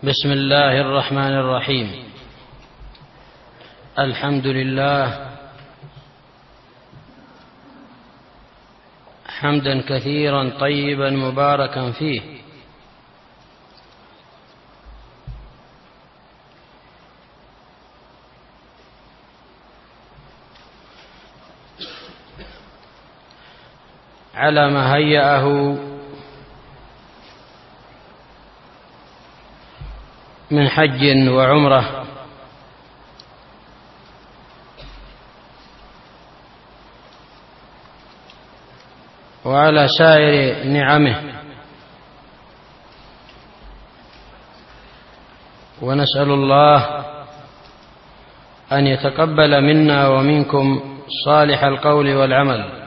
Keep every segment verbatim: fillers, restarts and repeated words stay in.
بسم الله الرحمن الرحيم. الحمد لله حمدا كثيرا طيبا مباركا فيه، على ما هيأه من حج وعمرة، وعلى سائر نعمه، ونسأل الله أن يتقبل منا ومنكم صالح القول والعمل.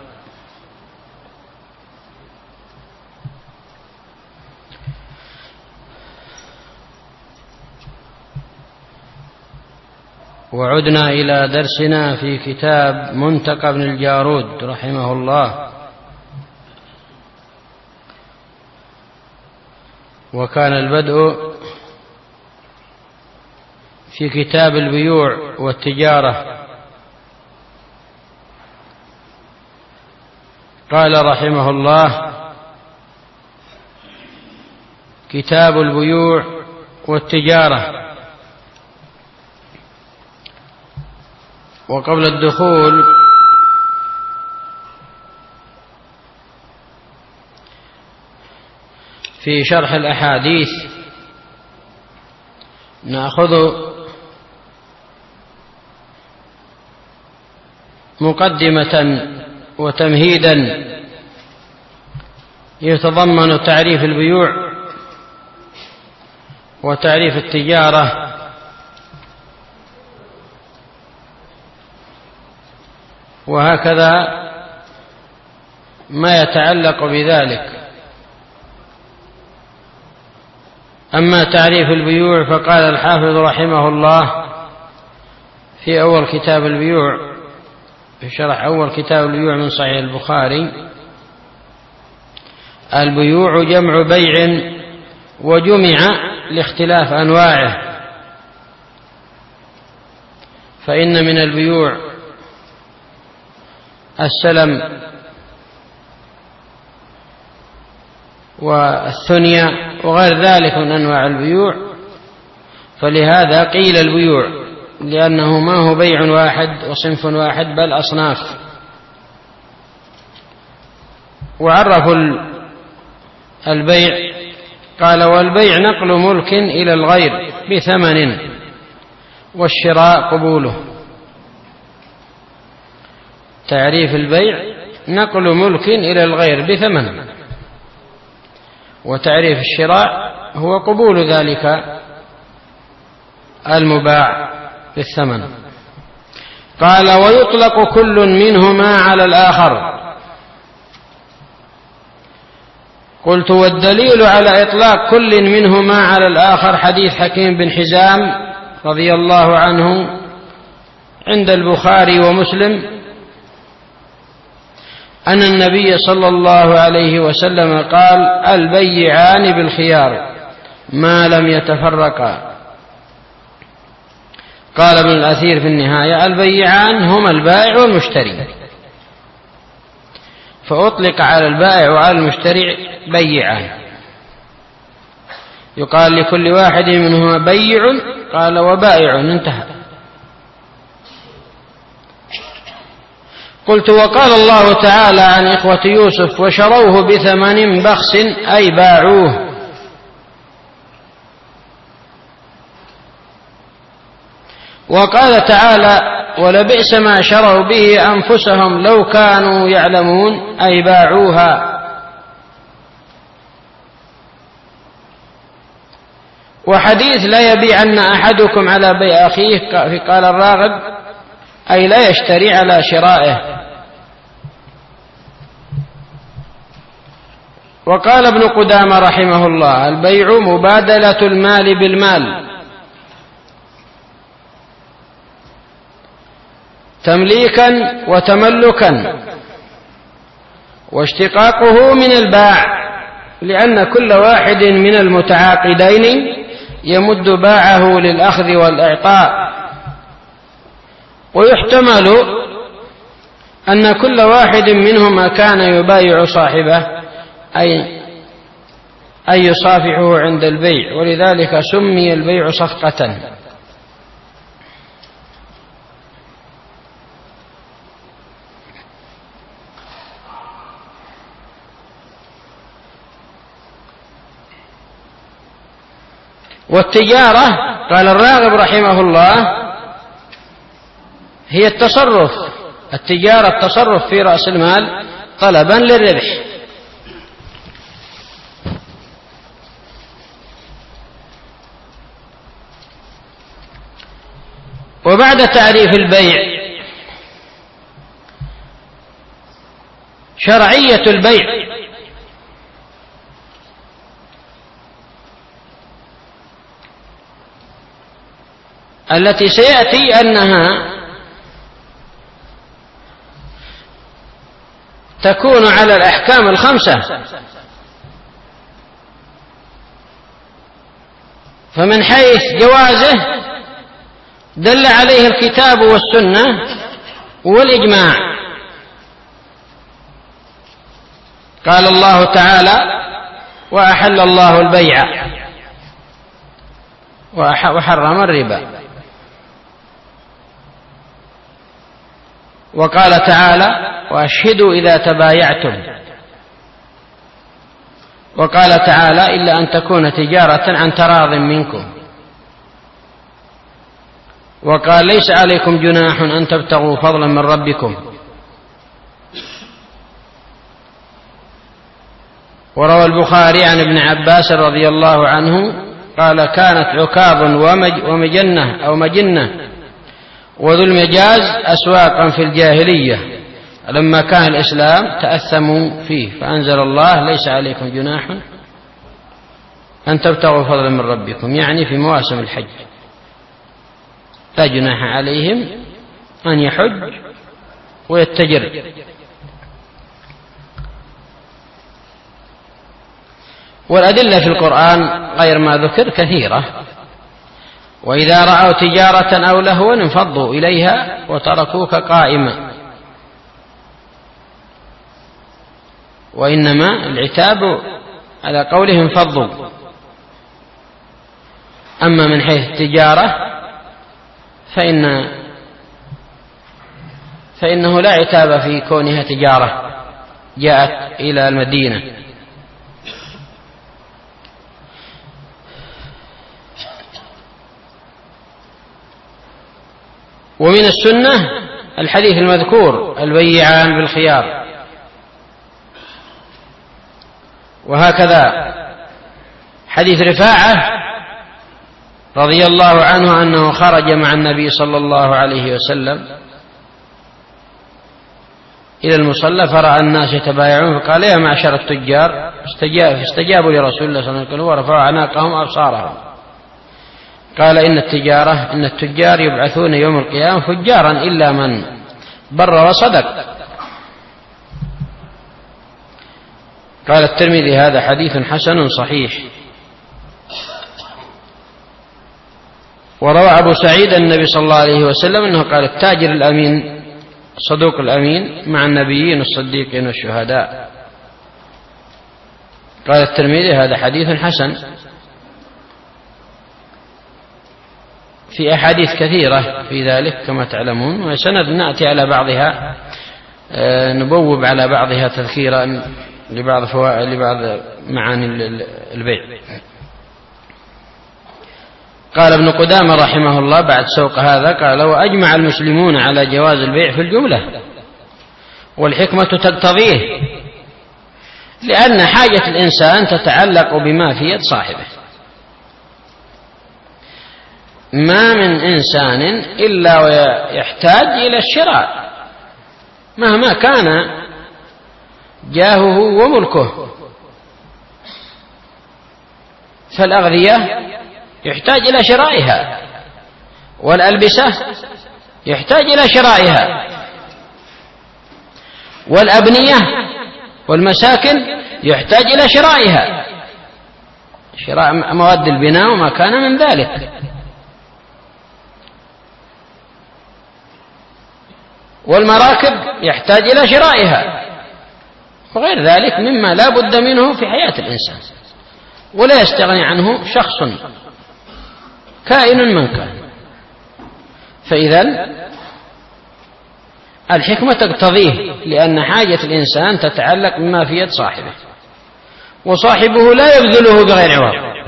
وعدنا إلى درسنا في كتاب منتقى بن الجارود رحمه الله، وكان البدء في كتاب البيوع والتجارة. قال رحمه الله: كتاب البيوع والتجارة. وقبل الدخول في شرح الأحاديث نأخذ مقدمة وتمهيدا يتضمن تعريف البيوع وتعريف التجارة، وهكذا ما يتعلق بذلك. أما تعريف البيوع فقال الحافظ رحمه الله في أول كتاب البيوع، في شرح أول كتاب البيوع من صحيح البخاري: البيوع جمع بيع، وجمع لاختلاف أنواعه، فإن من البيوع السلم والثنية وغير ذلك من أنواع البيوع، فلهذا قيل البيوع، لأنه ما هو بيع واحد وصنف واحد بل أصناف. وعرفوا البيع قال: والبيع نقل ملك إلى الغير بثمن، والشراء قبوله. تعريف البيع نقل ملك إلى الغير بثمن، وتعريف الشراء هو قبول ذلك المباع بالثمن. قال: ويطلق كل منهما على الآخر. قلت: والدليل على إطلاق كل منهما على الآخر حديث حكيم بن حزام رضي الله عنه عند البخاري ومسلم أن النبي صلى الله عليه وسلم قال: البيعان بالخيار ما لم يتفرقا. قال ابن الأثير في النهاية: البيعان هما البائع والمشتري، فأطلق على البائع وعلى المشتري بيعان. يقال لكل واحد منهما بيع، قال وبائع، انتهى. قلت: وقال الله تعالى عن إخوة يوسف: وشروه بثمن بخس، أي باعوه. وقال تعالى: ولبئس ما شروا به أنفسهم لو كانوا يعلمون، أي باعوها. وحديث: لا يبيعن أحدكم على بيع أخيه، قال الراغب: أي لا يشتري على شرائه. وقال ابن قدامة رحمه الله: البيع مبادلة المال بالمال، تمليكا وتملكا، واشتقاقه من الباع، لأن كل واحد من المتعاقدين يمد باعه للأخذ والإعطاء. ويحتمل أن كل واحد منهما كان يبايع صاحبه أي أي يصافحه عند البيع، ولذلك سمي البيع صفقة. والتجارة قال الراغب رحمه الله هي التصرف، التجارة التصرف في رأس المال طلبا للربح. وبعد تعريف البيع شرعية البيع. التي سيأتي أنها تكون على الأحكام الخمسة. فمن حيث جوازه دل عليه الكتاب والسنة والإجماع. قال الله تعالى: وأحل الله البيع وحرم الربا. وقال تعالى: وأشهدوا إذا تبايعتم. وقال تعالى: إلا أن تكون تجارة عن تراض منكم. وقال: ليس عليكم جناح أن تبتغوا فضلا من ربكم. وروى البخاري عن ابن عباس رضي الله عنه قال: كانت عكاظ ومجنة أو مجنة وذو المجاز أسواقا في الجاهلية، لما كان الإسلام تأثموا فيه، فأنزل الله: ليس عليكم جناح أن تبتغوا فضلا من ربكم، يعني في مواسم الحج لا جناح عليهم أن يحج ويتجر. والأدلة في القرآن غير ما ذكر كثيرة. وإذا رأوا تجارة أو لهوا انفضوا إليها وتركوك قائما. وإنما العتاب على قولهم انفضوا. أما من حيث التجارة فإن فإنه لا عتاب في كونها تجارة جاءت إلى المدينة. ومن السنة الحديث المذكور: البيعان بالخيار. وهكذا حديث رفاعة رضي الله عنه أنه خرج مع النبي صلى الله عليه وسلم إلى المصلى فرأى الناس يتبايعون فقال: يا معشر التجار. فاستجابوا لرسول الله صلى الله عليه وسلم ورفعوا أعناقهم وأبصارهم. قال: إن التجارة إن التجار يبعثون يوم القيامة فجارا إلا من بر وصدق. قال الترمذي: هذا حديث حسن صحيح. وروى أبو سعيد النبي صلى الله عليه وسلم أنه قال: التاجر الأمين الصدوق الأمين مع النبيين الصديقين والشهداء. قال الترمذي: هذا حديث حسن. في أحاديث كثيرة في ذلك كما تعلمون، وسند نأتي على بعضها نبوب على بعضها تذكيرا لبعض فوائد لبعض معاني البيع. قال ابن قدامة رحمه الله بعد سوق هذا قال: وأجمع المسلمون على جواز البيع في الجملة، والحكمة تقتضيه، لأن حاجة الإنسان تتعلق بما في يد صاحبه. ما من إنسان إلا ويحتاج إلى الشراء مهما كان جاهه وملكه. فالأغذية يحتاج إلى شرائها، والألبسة يحتاج إلى شرائها، والأبنية والمساكن يحتاج إلى شرائها. شراء مواد البناء وما كان من ذلك. والمراكب يحتاج إلى شرائها وغير ذلك مما لا بد منه في حياة الإنسان، ولا يستغني عنه شخص كائن من كان. فإذا الحكمة تقتضيه، لأن حاجة الإنسان تتعلق بما في يد صاحبه، وصاحبه لا يبذله بغير عوض.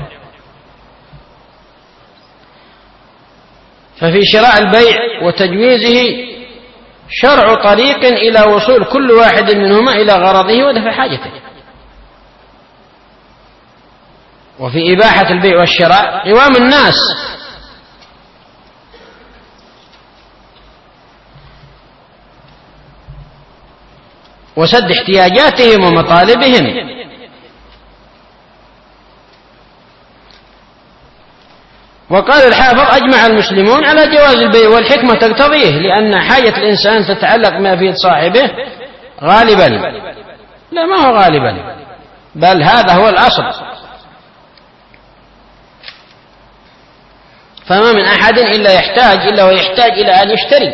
ففي شراء البيع وتجويزه شرع طريق إلى وصول كل واحد منهما إلى غرضه ودفع حاجته. وفي إباحة البيع والشراء قوام الناس وسد احتياجاتهم ومطالبهم. وقال الحافظ: أجمع المسلمون على جواز البيع، والحكمة تقتضيه، لأن حاجة الإنسان تتعلق ما في يد صاحبه غالبا. لا، ما هو غالبا، بل هذا هو الأصل. فما من أحد إلا يحتاج إلا ويحتاج إلى أن يشتري.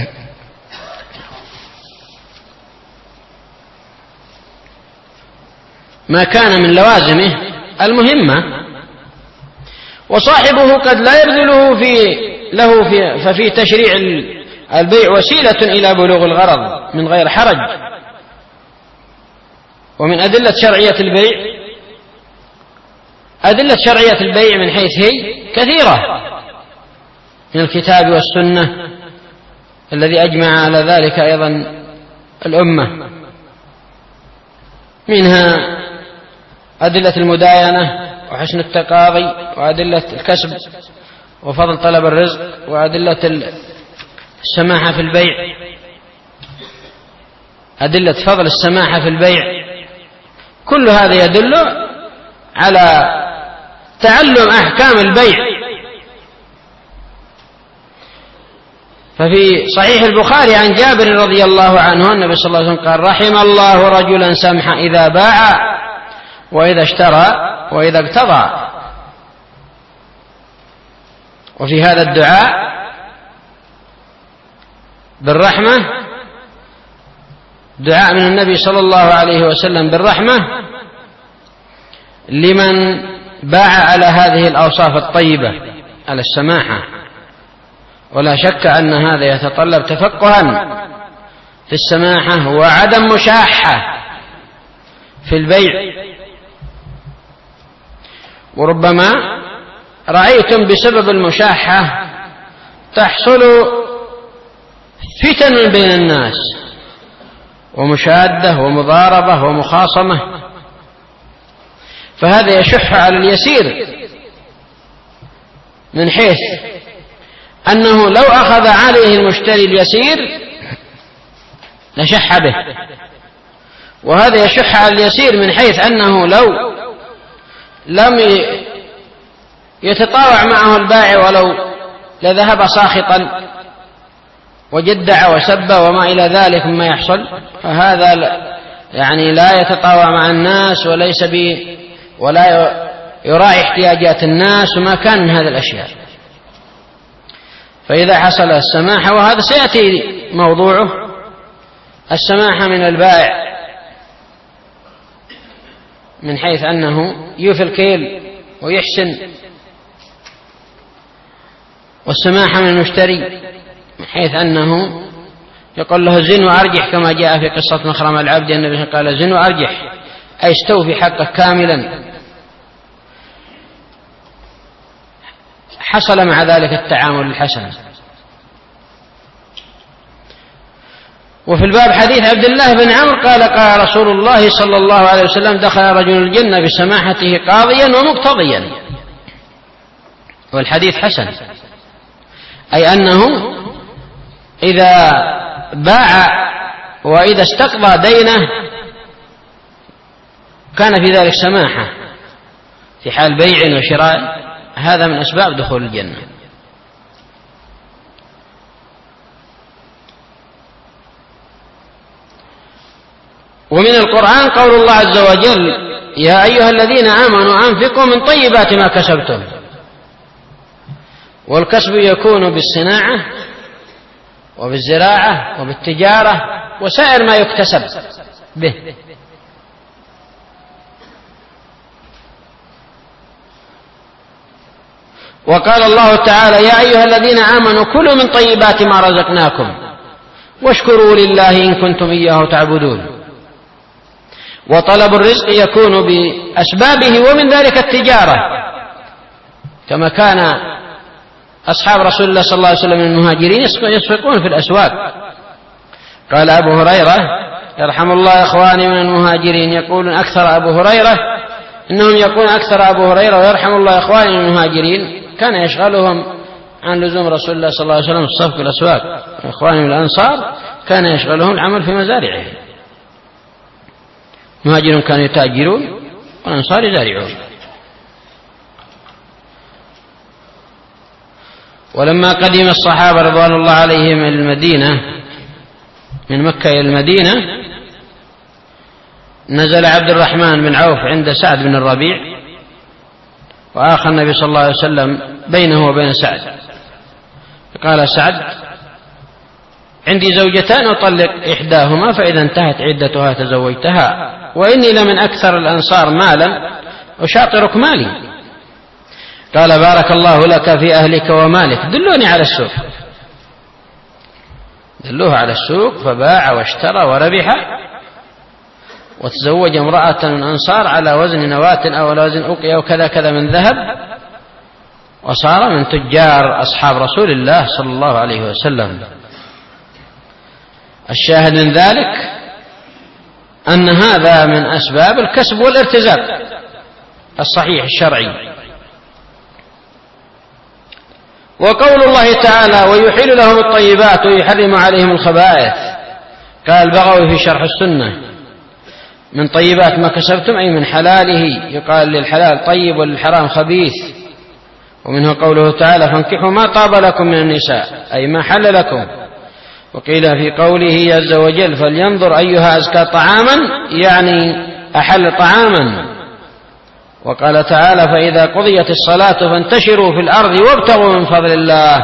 ما كان من لوازمه المهمة، وصاحبه قد لا يبذله في له في ففي تشريع البيع وسيلة إلى بلوغ الغرض من غير حرج. ومن أدلة شرعية البيع أدلة شرعية البيع من حيث هي كثيرة من الكتاب والسنة الذي أجمع على ذلك أيضا الأمة. منها أدلة المداينة وحسن التقاضي، وأدلة الكسب وفضل طلب الرزق، وأدلة السماحة في البيع، أدلة فضل السماحة في البيع. كل هذا يدل على تعلم أحكام البيع. ففي صحيح البخاري عن جابر رضي الله عنه النبي صلى الله عليه وسلم قال: رحم الله رجلا سمحا إذا باع وإذا اشترى وإذا اقتضى. وفي هذا الدعاء بالرحمة دعاء من النبي صلى الله عليه وسلم بالرحمة لمن باع على هذه الأوصاف الطيبة، على السماحة. ولا شك أن هذا يتطلب تفقها في السماحة وعدم مشاحة في البيع. وربما رأيتم بسبب المشاحة تحصل فتن بين الناس ومشادة ومضاربة ومخاصمة، فهذا يشح على اليسير من حيث أنه لو أخذ عليه المشتري اليسير لشح به، وهذا يشح على اليسير من حيث أنه لو لم يتطاوع معه البائع ولو لذهب ساخطا وجدع وسب وما إلى ذلك مما يحصل، فهذا يعني لا يتطاوع مع الناس وليس بي ولا يراعي احتياجات الناس وما كان من هذه الأشياء. فإذا حصل السماحة، وهذا سيأتي موضوعه، السماحة من البائع من حيث أنه يوفي الكيل ويحسن، والسماحة من المشتري من حيث أنه يقول له زن وأرجح، كما جاء في قصة مخرم العبد النبي قال: زن وأرجح، أي استوفي حقك كاملا. حصل مع ذلك التعامل الحسن. وفي الباب حديث عبد الله بن عمرو قال: قال رسول الله صلى الله عليه وسلم: دخل رجل الجنة بسماحته قاضيا ومقتضيا. والحديث حسن، أي أنه إذا باع وإذا استقضى دينه كان في ذلك سماحة في حال بيع وشراء. هذا من أسباب دخول الجنة. ومن القرآن قول الله عز وجل: يا أيها الذين آمنوا أنفقوا من طيبات ما كسبتم. والكسب يكون بالصناعة وبالزراعة وبالتجارة وسائر ما يكتسب به. وقال الله تعالى يا أيها الذين آمنوا كلوا من طيبات ما رزقناكم واشكروا لله إن كنتم إياه تعبدون. وطلب الرزق يكون بأسبابه ومن ذلك التجارة، كما كان أصحاب رسول الله صلى الله عليه وسلم من المهاجرين يسفقون في الأسواق. قال أبو هريرة يرحم الله إخواني من المهاجرين يقولون أكثر أبو هريرة إنهم يقولون أكثر أبو هريرة ويرحم الله إخواني من المهاجرين كان يشغلهم عن لزوم رسول الله صلى الله عليه وسلم الصف في الأسواق. إخواني من الأنصار كان يشغلهم العمل في مزارعهم. المهاجرون كانوا يتاجرون والأنصار يزارعون. ولما قدم الصحابة رضوان الله عليهم من المدينة من مكة إلى المدينة نزل عبد الرحمن بن عوف عند سعد بن الربيع، وآخى النبي صلى الله عليه وسلم بينه وبين سعد. قال سعد عندي زوجتان أطلق إحداهما فإذا انتهت عدتها تزوجتها، وإني لمن أكثر الأنصار مالا أشاطرك مالي. قال بارك الله لك في أهلك ومالك دلوني على السوق. دلوه على السوق فباع واشترى وربح وتزوج امرأة من أنصار على وزن نواة أو على وزن أوقية وكذا كذا من ذهب، وصار من تجار أصحاب رسول الله صلى الله عليه وسلم. الشاهد من ذلك أن هذا من أسباب الكسب والارتزاق الصحيح الشرعي. وقول الله تعالى ويحل لهم الطيبات ويحرم عليهم الخبائث، قال البغوي في شرح السنة من طيبات ما كسبتم أي من حلاله، يقال للحلال طيب وللحرام خبيث. ومنه قوله تعالى فانكحوا ما طاب لكم من النساء أي ما حل لكم. وقيل في قوله عز وجل فلينظر أيها أزكى طعاما يعني أحل طعاما. وقال تعالى فإذا قضيت الصلاة فانتشروا في الأرض وابتغوا من فضل الله.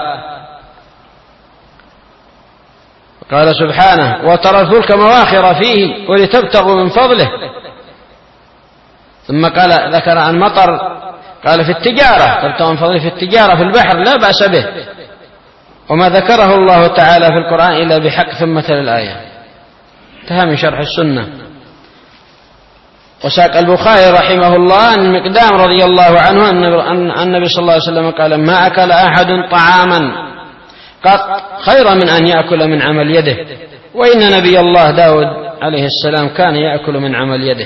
قال سبحانه وترى الفلك مواخر فيه ولتبتغوا من فضله. ثم قال ذكر عن مطر قال في التجارة تبتغوا من فضله في التجارة في البحر لا بأس به، وما ذكره الله تعالى في القرآن إلا بحق ثم تلا الآية. انتهى من شرح السنة. وساق البخاري رحمه الله أن المقدام رضي الله عنه أن النبي صلى الله عليه وسلم قال ما أكل أحد طعاما قط خيرا من أن يأكل من عمل يده، وإن نبي الله داود عليه السلام كان يأكل من عمل يده.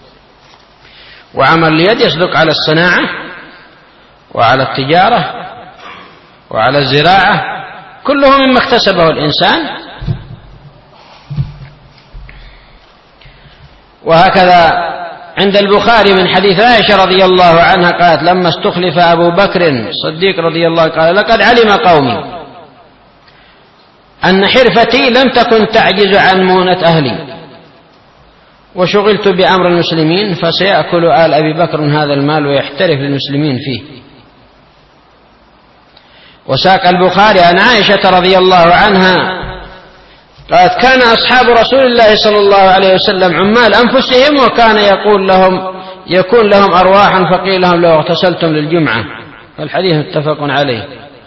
وعمل اليد يصدق على الصناعة وعلى التجارة وعلى الزراعة، كله مما اكتسبه الإنسان. وهكذا عند البخاري من حديث عائشة رضي الله عنها قالت لما استخلف أبو بكر الصديق رضي الله عنه قال لقد علم قومي أن حرفتي لم تكن تعجز عن مونة أهلي وشغلت بأمر المسلمين فسيأكل آل أبي بكر هذا المال ويحترف للمسلمين فيه. وساق البخاري عن عائشة رضي الله عنها قالت كان أصحاب رسول الله صلى الله عليه وسلم عمال أنفسهم وكان يقول لهم يكون لهم أرواحا فقيل لهم لو اغتسلتم للجمعة. فالحديث متفق عليه.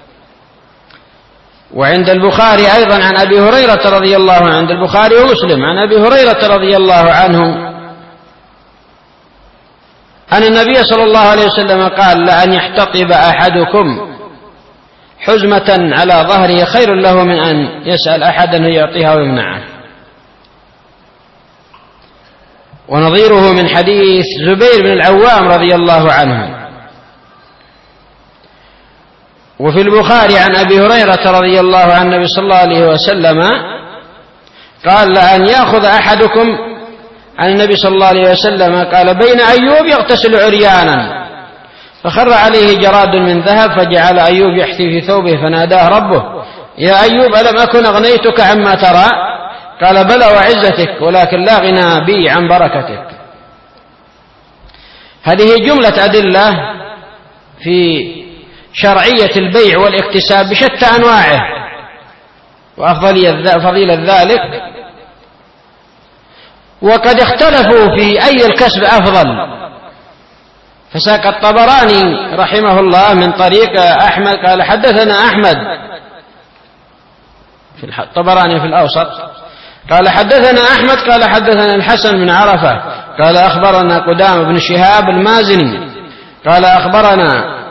وعند البخاري أيضا عن أبي هريرة رضي الله عنه عند البخاري ومسلم عن أبي هريرة رضي الله عنه أن النبي صلى الله عليه وسلم قال لأن يحتطب أحدكم حزمة على ظهره خير له من أن يسأل أحدا يعطيها ويمنعه. ونظيره من حديث زبير بن العوام رضي الله عنه. وفي البخاري عن أبي هريرة رضي الله عن النبي صلى الله عليه وسلم قال لأن يأخذ أحدكم عن النبي صلى الله عليه وسلم قال بين أيوب يغتسل عريانا فخر عليه جراد من ذهب فجعل أيوب يحثي في ثوبه فناداه ربه يا أيوب ألم أكن أغنيتك عما ترى؟ قال بلى وعزتك ولكن لا غنى بي عن بركتك. هذه جملة أدلة في شرعية البيع والاكتساب بشتى أنواعه وفضيلة ذلك، وقد اختلفوا في أي الكسب أفضل. فساق الطبراني رحمه الله من طريق أحمد قال حدثنا أحمد في الطبراني في الأوسط قال حدثنا أحمد قال حدثنا الحسن بن عرفة قال أخبرنا قدام بن شهاب المازني قال أخبرنا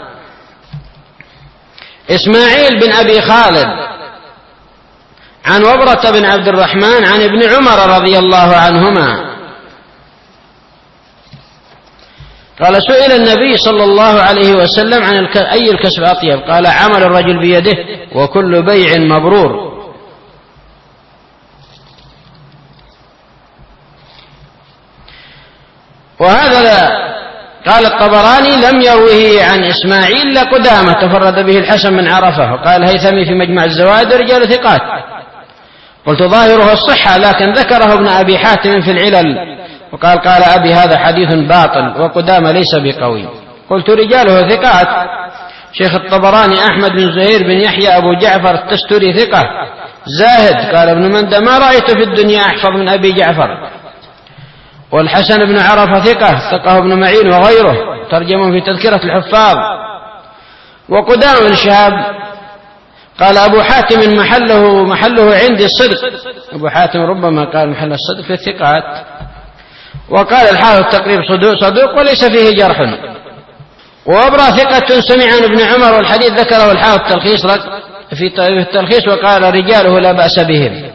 إسماعيل بن أبي خالد عن وبرة بن عبد الرحمن عن ابن عمر رضي الله عنهما قال سئل النبي صلى الله عليه وسلم عن أي الكسب أطيب؟ قال عمل الرجل بيده وكل بيع مبرور. وهذا قال الطبراني لم يروه عن إسماعيل لقدامة تفرد به الحسن بن عرفة، وقال الهيثمي في مجمع الزوائد رجال ثقات. قلت ظاهره الصحة، لكن ذكره ابن أبي حاتم في العلل وقال قال أبي هذا حديث باطل وقدامة ليس بقوي. قلت رجاله ثقات. شيخ الطبراني أحمد بن زهير بن يحيى أبو جعفر التستري ثقة زاهد. قال ابن مندى ما رأيت في الدنيا أحفظ من أبي جعفر. والحسن بن عرفة ثقة ثقه ابن معين وغيره ترجمه في تذكرة الحفاظ. وقدام بن شهاب قال أبو حاتم محله محله عندي الصدق. أبو حاتم ربما قال محل الصدق في الثقات. وقال الحافظ التقريب صدوق وليس فيه جرح. وأبرى ثقة سمع عن ابن عمر، والحديث ذكره الحافظ التلخيص في التلخيص وقال رجاله لا بأس بهم.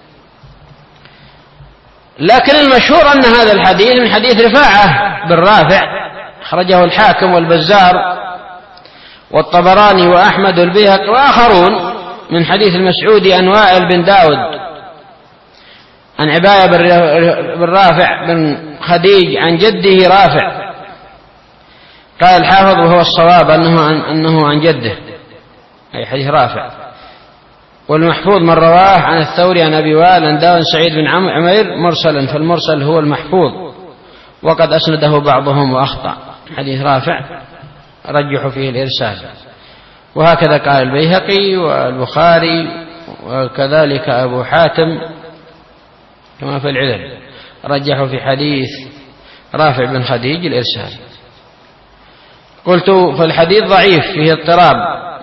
لكن المشهور أن هذا الحديث من حديث رفاعة بن رافع أخرجه الحاكم والبزار والطبراني وأحمد والبيهقي وآخرون من حديث المسعودي عن وائل بن داود عن عباية بن رافع بن خديج عن جده رافع. قال الحافظ وهو الصواب أنه عن, أنه عن جده أي حديث رافع. والمحفوظ من رواه عن الثوري عن أبي وائل عن داود سعيد بن عمير مرسلا، فالمرسل هو المحفوظ وقد أسنده بعضهم وأخطأ. حديث رافع رجحوا فيه الإرسال. وهكذا قال البيهقي والبخاري وكذلك أبو حاتم كما في العلل رجحوا في حديث رافع بن خديج الإرسال. قلت فالحديث ضعيف فيه اضطراب،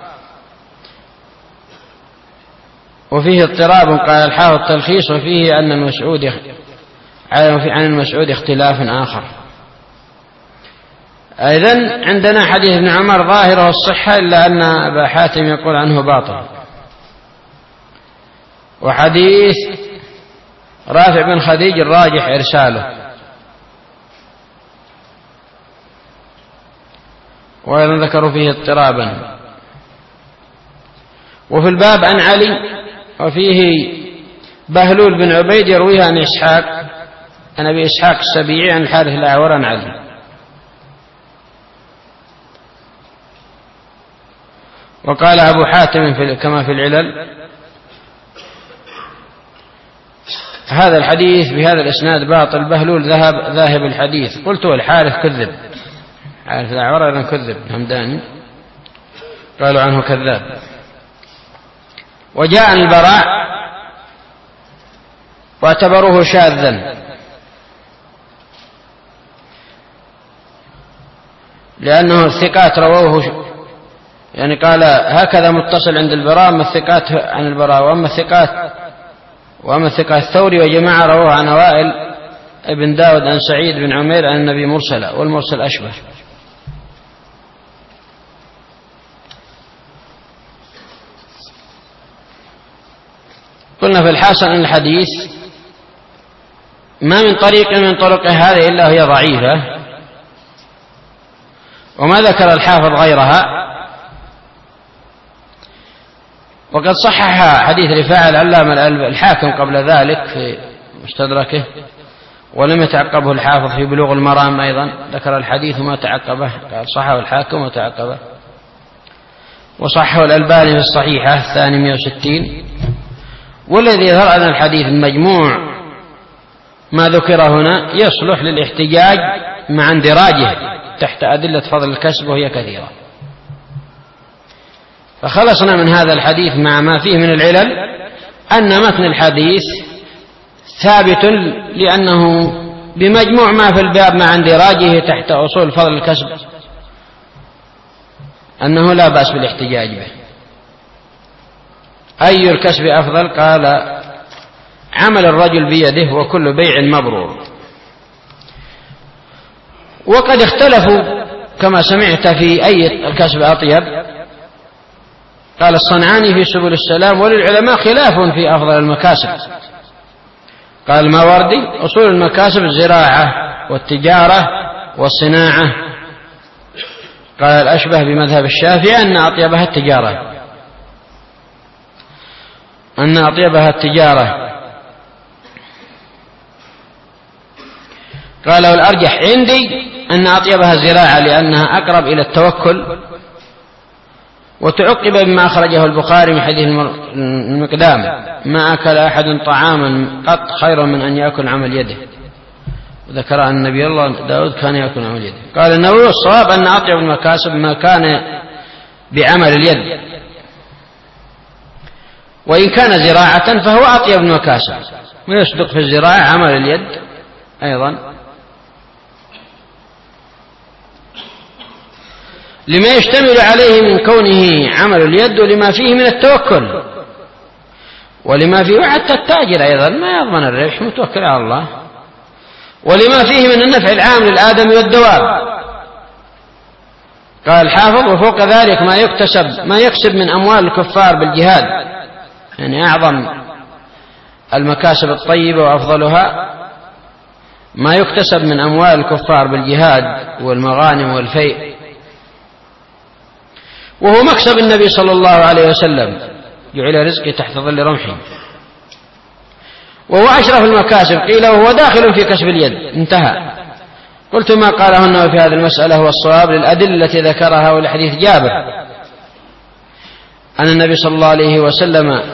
وفيه اضطراب قال الحافظ التلخيص وفيه أن المسعود عن المسعود اختلاف آخر. أيضا عندنا حديث ابن عمر ظاهره الصحة إلا أن أبا حاتم يقول عنه باطل. وحديث رافع بن خديج الراجح إرساله. وأيضا ذكروا فيه اضطرابا. وفي الباب عن علي وفيه بهلول بن عبيد يرويها عن إسحاق عن أبي إسحاق السبيعي عن الحارث الأعور عن علي. وقال أبو حاتم في كما في العلل هذا الحديث بهذا الإسناد باطل، بهلول ذهب ذاهب الحديث. قلت والحارث كذب، حارث الأعور أيضا كذب همداني قالوا عنه كذاب. وجاء البراء واعتبروه شاذا لأنه الثقات رووه، يعني قال هكذا متصل عند البراء أما الثقات عن البراء، وأما الثقات وأما الثقات الثوري وجماعة رووه عن وائل ابن داود عن سعيد بن عمير عن النبي مرسلا، والمرسل أشبه. قلنا في الحسن أن الحديث ما من طريق من طرق هذه إلا هي ضعيفة، وما ذكر الحافظ غيرها. وقد صحح حديث رفاعة العلامة الحاكم قبل ذلك في مستدركه، ولم يتعقبه الحافظ في بلوغ المرام أيضا ذكر الحديث وما تعقبه، قال صححه الحاكم وتعقبه. وصححه الألباني في الصحيحة الثاني مئة وستين. والذي يظهر أن الحديث المجموع ما ذكر هنا يصلح للاحتجاج مع اندراجه تحت أدلة فضل الكسب وهي كثيرة. فخلصنا من هذا الحديث مع ما فيه من العلل أن متن الحديث ثابت لأنه بمجموع ما في الباب مع اندراجه تحت أصول فضل الكسب أنه لا بأس بالاحتجاج به. أي الكسب أفضل؟ قال عمل الرجل بيده وكل بيع مبرور. وقد اختلفوا كما سمعت في أي الكسب أطيب. قال الصنعاني في سبل السلام وللعلماء خلاف في أفضل المكاسب. قال الماوردي أصول المكاسب الزراعة والتجارة والصناعة. قال الأشبه بمذهب الشافعي أن أطيبها التجارة أن أطيبها التجارة قال والأرجح عندي أن أطيبها الزراعة لأنها أقرب إلى التوكل. وتعقب بما أخرجه البخاري من حديث المقدام ما أكل أحد طعاما قط خيرا من أن يأكل عمل يده. وذكر أن النبي الله داود كان يأكل عمل يده. قال النووي الصواب أن أطيب المكاسب ما كان بعمل اليد، وإن كان زراعة فهو أطيب المكاسب، ويصدق في الزراعة عمل اليد أيضا لما يشتمل عليه من كونه عمل اليد ولما فيه من التوكل ولما فيه حتى التاجر أيضا ما يضمن الربح متوكل على الله، ولما فيه من النفع العام للآدم والدواب. قال الحافظ وفوق ذلك ما يكتسب ما يكسب من أموال الكفار بالجهاد، يعني أعظم المكاسب الطيبة وأفضلها ما يكتسب من أموال الكفار بالجهاد والمغانم والفيء، وهو مكسب النبي صلى الله عليه وسلم جعل رزقه تحت ظل رمحه، وهو أشرف المكاسب. قيل وهو داخل في كسب اليد. انتهى. قلت ما قاله النووي في هذه المسألة هو الصواب للأدلة التي ذكرها والحديث جابر أن النبي صلى الله عليه وسلم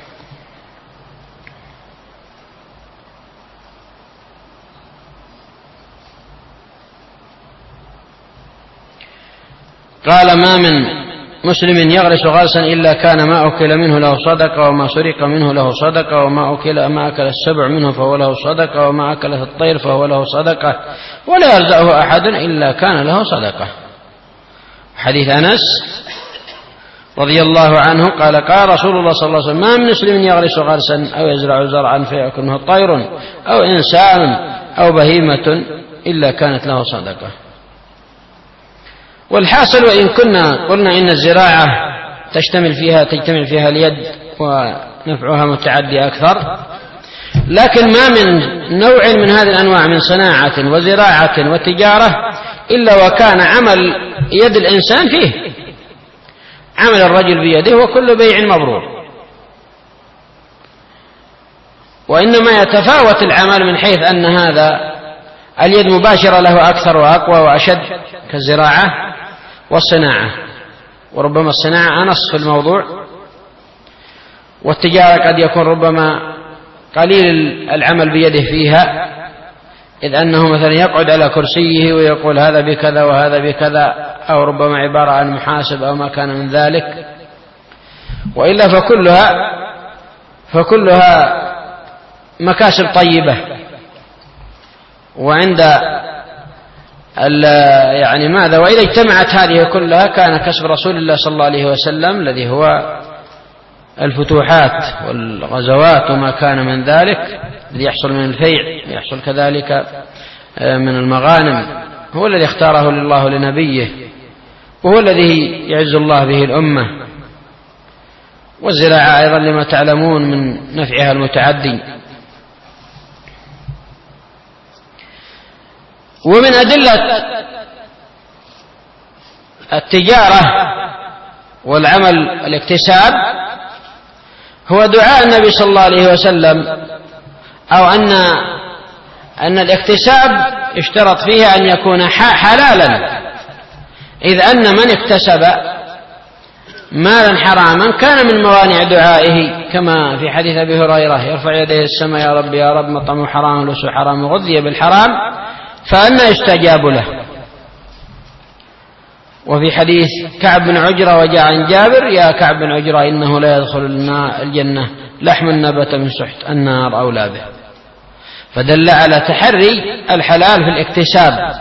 قال ما من مسلم يغرس غرسا إلا كان ما أكل منه له صدقة وما سرق منه له صدقة وما أكل ما أكل السبع منه فهو له صدقة وما أكله الطير فهو له صدقة ولا يرزقه أحد إلا كان له صدقة. حديث أنس رضي الله عنه قال قال رسول الله صلى الله عليه وسلم ما من مسلم يغرس غرسا أو يزرع زرعا فيأكل منه طير أو إنسان أو بهيمة إلا كانت له صدقة. والحاصل وإن كنا قلنا إن الزراعة تشتمل فيها تجتمع فيها اليد ونفعها متعدي أكثر، لكن ما من نوع من هذه الأنواع من صناعة وزراعة وتجارة إلا وكان عمل يد الإنسان فيه عمل الرجل بيده وكل بيع مبرور، وإنما يتفاوت العمل من حيث أن هذا اليد مباشرة له أكثر وأقوى وأشد كالزراعة والصناعة، وربما الصناعة أنص في الموضوع، والتجارة قد يكون ربما قليل العمل بيده فيها، إذ أنه مثلا يقعد على كرسيه ويقول هذا بكذا وهذا بكذا، أو ربما عبارة عن محاسب أو ما كان من ذلك. وإلا فكلها فكلها مكاسب طيبة. وعند يعني ماذا وإذا اجتمعت هذه كلها كان كسب رسول الله صلى الله عليه وسلم الذي هو الفتوحات والغزوات وما كان من ذلك الذي يحصل من الفيع يحصل كذلك من المغانم، هو الذي اختاره لله لنبيه، وهو الذي يعز الله به الأمة. والزراعة أيضا لما تعلمون من نفعها المتعدي. ومن أدلة التجارة والعمل الاكتساب هو دعاء النبي صلى الله عليه وسلم، أو أن أن الاكتساب اشترط فيه أن يكون حلالا، إذ أن من اكتسب مالا حراما كان من موانع دعائه، كما في حديث أبي هريرة يرفع يديه السماء يا رب يا رب مطعمه حرام ولبسه حرام وغذي بالحرام فأنى يستجاب له. وفي حديث كعب بن عجرة وجاء عن جابر: يا كعب بن عجرة إنه لا يدخل الجنة لحم نبت من سحت، النار أولى به. فدل على تحري الحلال في الاكتساب،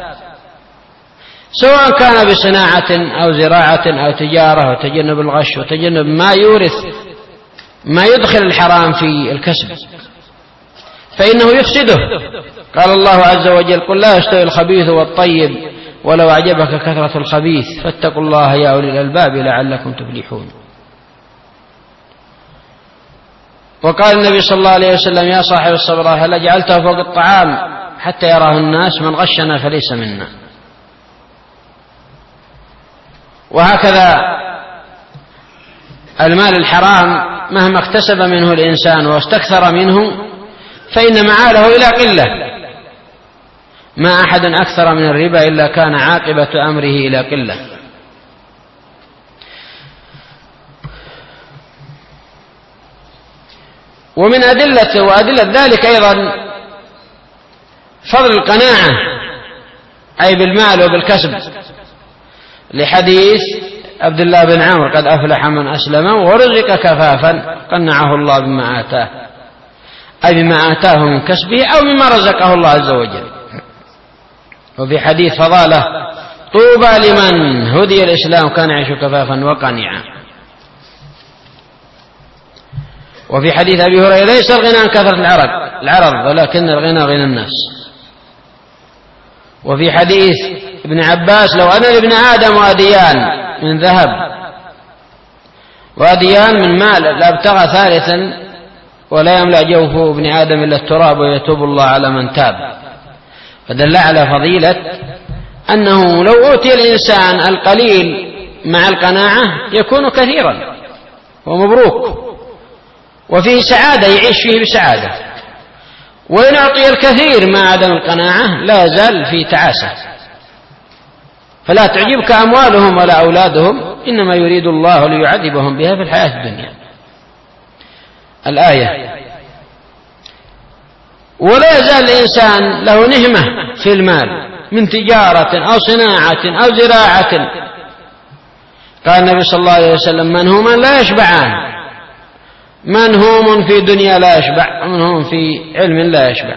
سواء كان بصناعة أو زراعة أو تجارة، وتجنب الغش وتجنب ما يورث ما يدخل الحرام في الكسب فإنه يفسده. قال الله عز وجل: قل لا يستوي الخبيث والطيب ولو أعجبك كثرة الخبيث فاتقوا الله يا أولي الألباب لعلكم تفلحون. وقال النبي صلى الله عليه وسلم: يا صاحب الصبرة هل جعلته فوق الطعام حتى يراه الناس؟ من غشنا فليس منا. وهكذا المال الحرام مهما اكتسب منه الإنسان واستكثر منه فإن معاله إلى قلة. ما أحد أكثر من الربا إلا كان عاقبة أمره إلى قلة. ومن أدلة وأدلة ذلك أيضا فضل القناعة أي بالمال وبالكسب، لحديث عبد الله بن عمرو: قد أفلح من أسلم ورزق كفافا قنعه الله بما آتاه، أي بما آتاه من كسبه أو مما رزقه الله عز وجل. وفي حديث فضالة: طوبى لمن هدي الإسلام كان يعيش كفافا وقنعا. وفي حديث أبي هريرة: ليس الغنى عن كثرة العرض العرض ولكن الغنى غنى الناس. وفي حديث ابن عباس: لو أن لابن آدم واديان من ذهب واديان من مال لابتغى ثالثا ولا يملأ جوف ابن آدم إلا التراب ويتوب الله على من تاب. فدل على فضيلة أنه لو أوتي الإنسان القليل مع القناعة يكون كثيرا ومبروك وفيه سعادة، يعيش فيه بسعادة. وإن أعطي الكثير مع عدم القناعة لا يزال في تعاسة. فلا تعجبك أموالهم ولا أولادهم إنما يريد الله ليعذبهم بها في الحياة الدنيا. الآية. ولا يزال الإنسان له نهمة في المال من تجارة أو صناعة أو زراعة. قال النبي صلى الله عليه وسلم: منهوما لا يشبعان، منهوم في دنيا لا يشبع ومنهوم في علم لا يشبع.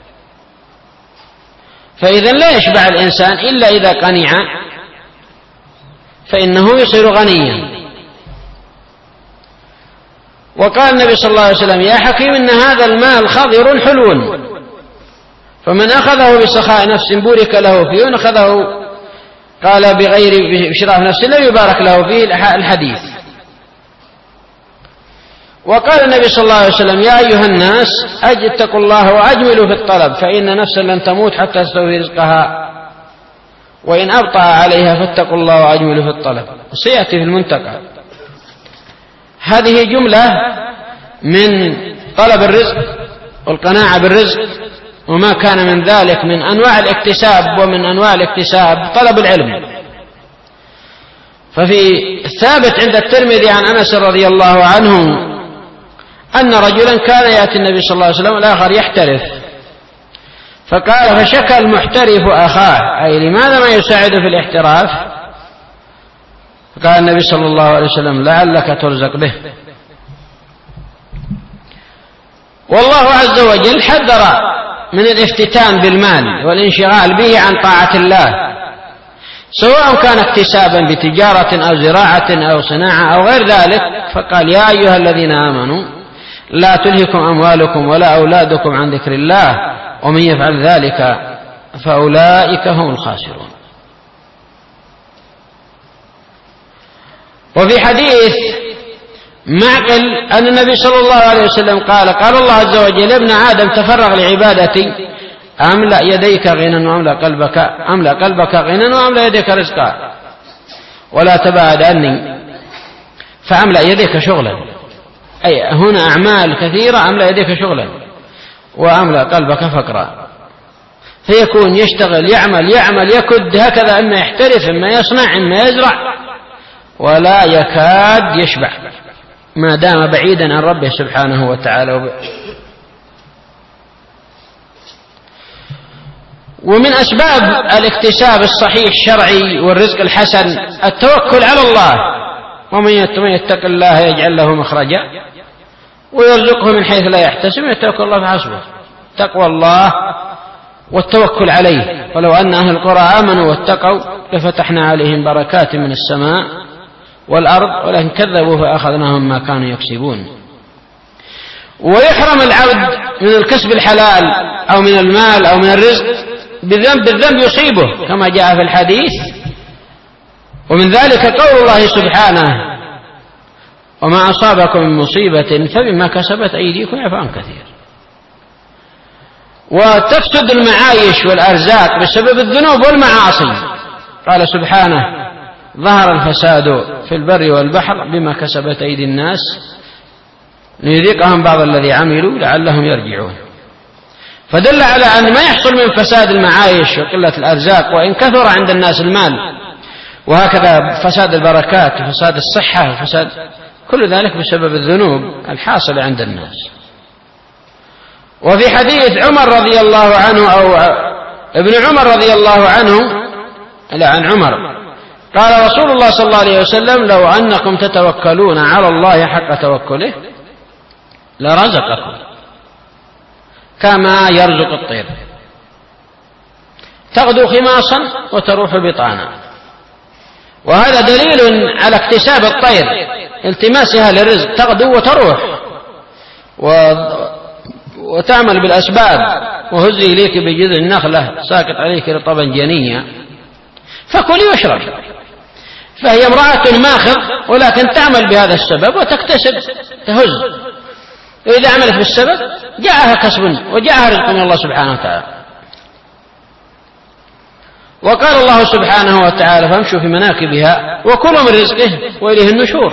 فإذا لا يشبع الإنسان إلا إذا قنع فإنه يصير غنيا. وقال النبي صلى الله عليه وسلم: يا حكيم إن هذا المال خضر حلو، فمن أخذه بسخاء نفس بورك له فيه، ومن أخذه قال بغير بشراف نفس لا يبارك له فيه. الحديث. وقال النبي صلى الله عليه وسلم: يا أيها الناس اتقوا الله وأجملوا في الطلب، فإن نفسا لن تموت حتى تستوفي رزقها، وإن أبطأ عليها فاتقوا الله وأجملوا في الطلب. سيأتي في المنتقى. هذه جملة من طلب الرزق والقناعة بالرزق، وما كان من ذلك من أنواع الاكتساب. ومن أنواع الاكتساب طلب العلم. ففي ثابت عند الترمذي عن أنس رضي الله عنه أن رجلا كان يأتي النبي صلى الله عليه وسلم والآخر يحترف، فقال: فشكى المحترف أخاه، أي لماذا ما يساعد في الاحتراف؟ فقال النبي صلى الله عليه وسلم: لعلك ترزق به. والله عز وجل حذر من الافتتان بالمال والانشغال به عن طاعة الله، سواء كان اكتسابا بتجارة أو زراعة أو صناعة أو غير ذلك. فقال: يا أيها الذين آمنوا لا تلهكم أموالكم ولا أولادكم عن ذكر الله ومن يفعل ذلك فأولئك هم الخاسرون. وفي حديث معقل أن النبي صلى الله عليه وسلم قال: قال الله عز وجل: ابن آدم تفرغ لعبادتي أملأ يديك غنى وأملأ قلبك أملأ قلبك غنى وأملأ يديك رزقا، ولا تبعد عني فأملأ يديك شغلا. أي هنا أعمال كثيرة: أملأ يديك شغلا وأملأ قلبك فقرا. فيكون يشتغل يعمل يعمل يكد هكذا، إما يحترف إما يصنع إما يزرع، ولا يكاد يشبع ما دام بعيدا عن ربه سبحانه وتعالى. ومن أسباب الاكتساب الصحيح الشرعي والرزق الحسن التوكل على الله، ومن يتق الله يجعل له مخرجا ويرزقه من حيث لا يحتسب، يتوكل الله فحسبه. تقوى الله والتوكل عليه. ولو أن أهل القرى آمنوا واتقوا لفتحنا عليهم بركات من السماء والأرض ولكن كذبوا فأخذناهم ما كانوا يكسبون. ويحرم العبد من الكسب الحلال أو من المال أو من الرزق بالذنب بالذنب يصيبه كما جاء في الحديث. ومن ذلك قول الله سبحانه: وما أصابكم من مصيبة فبما كسبت أيديكم يعفو عن كثير. وتفسد المعايش والأرزاق بسبب الذنوب والمعاصي. قال سبحانه: ظهر الفساد في البر والبحر بما كسبت أيدي الناس ليذيقهم بعض الذي عملوا لعلهم يرجعون. فدل على أن ما يحصل من فساد المعايش وقلة الأرزاق وإن كثر عند الناس المال، وهكذا فساد البركات وفساد الصحة وفساد كل ذلك بسبب الذنوب الحاصلة عند الناس. وفي حديث عمر رضي الله عنه أو ابن عمر رضي الله عنه لا عن عمر قال رسول الله صلى الله عليه وسلم: لو أنكم تتوكلون على الله حق توكله لرزقكم كما يرزق الطير تغدو خماصا وتروح بطانا. وهذا دليل على اكتساب الطير، التماسها للرزق، تغدو وتروح و... وتعمل بالأسباب. وهزي إليك بجذع النخلة ساقط عليك رطبا جنيا فكلي واشرب. فهي امرأة ماخذ ولكن تعمل بهذا السبب وتكتسب، تهز. وإذا عملت بالسبب جاءها كسب وجاءها رزق من الله سبحانه وتعالى. وقال الله سبحانه وتعالى: فامشوا في مناكبها وكلوا من رزقه وإليه النشور.